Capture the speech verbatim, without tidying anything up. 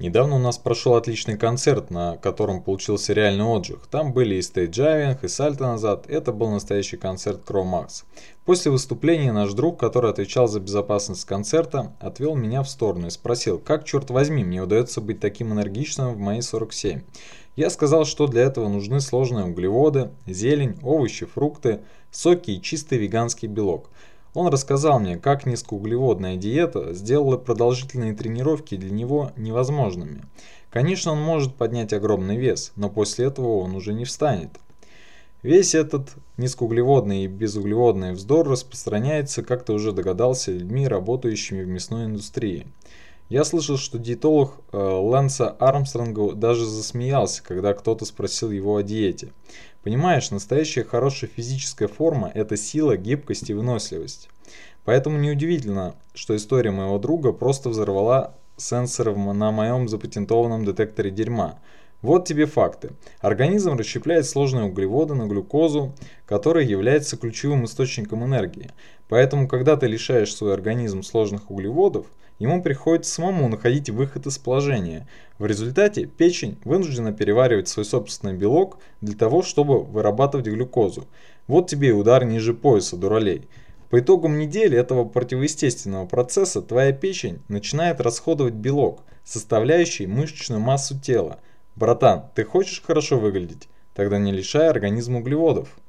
Недавно у нас прошел отличный концерт, на котором получился реальный отжиг. Там были и стейдждайвинг, и сальто назад. Это был настоящий концерт Crow Max. После выступления наш друг, который отвечал за безопасность концерта, отвел меня в сторону и спросил, как, черт возьми, мне удается быть таким энергичным в мои сорок семь. Я сказал, что для этого нужны сложные углеводы, зелень, овощи, фрукты, соки и чистый веганский белок. Он рассказал мне, как низкоуглеводная диета сделала продолжительные тренировки для него невозможными. Конечно, он может поднять огромный вес, но после этого он уже не встанет. Весь этот низкоуглеводный и безуглеводный вздор распространяется, как ты уже догадался, людьми, работающими в мясной индустрии. Я слышал, что диетолог э, Лэнса Армстронга даже засмеялся, когда кто-то спросил его о диете. Понимаешь, настоящая хорошая физическая форма – это сила, гибкость и выносливость. Поэтому неудивительно, что история моего друга просто взорвала сенсор на моем запатентованном детекторе дерьма. Вот тебе факты. Организм расщепляет сложные углеводы на глюкозу, которая является ключевым источником энергии. Поэтому, когда ты лишаешь свой организм сложных углеводов, ему приходится самому находить выход из положения. В результате печень вынуждена переваривать свой собственный белок для того, чтобы вырабатывать глюкозу. Вот тебе и удар ниже пояса, дуралей. По итогам недели этого противоестественного процесса твоя печень начинает расходовать белок, составляющий мышечную массу тела. Братан, ты хочешь хорошо выглядеть? Тогда не лишай организм углеводов.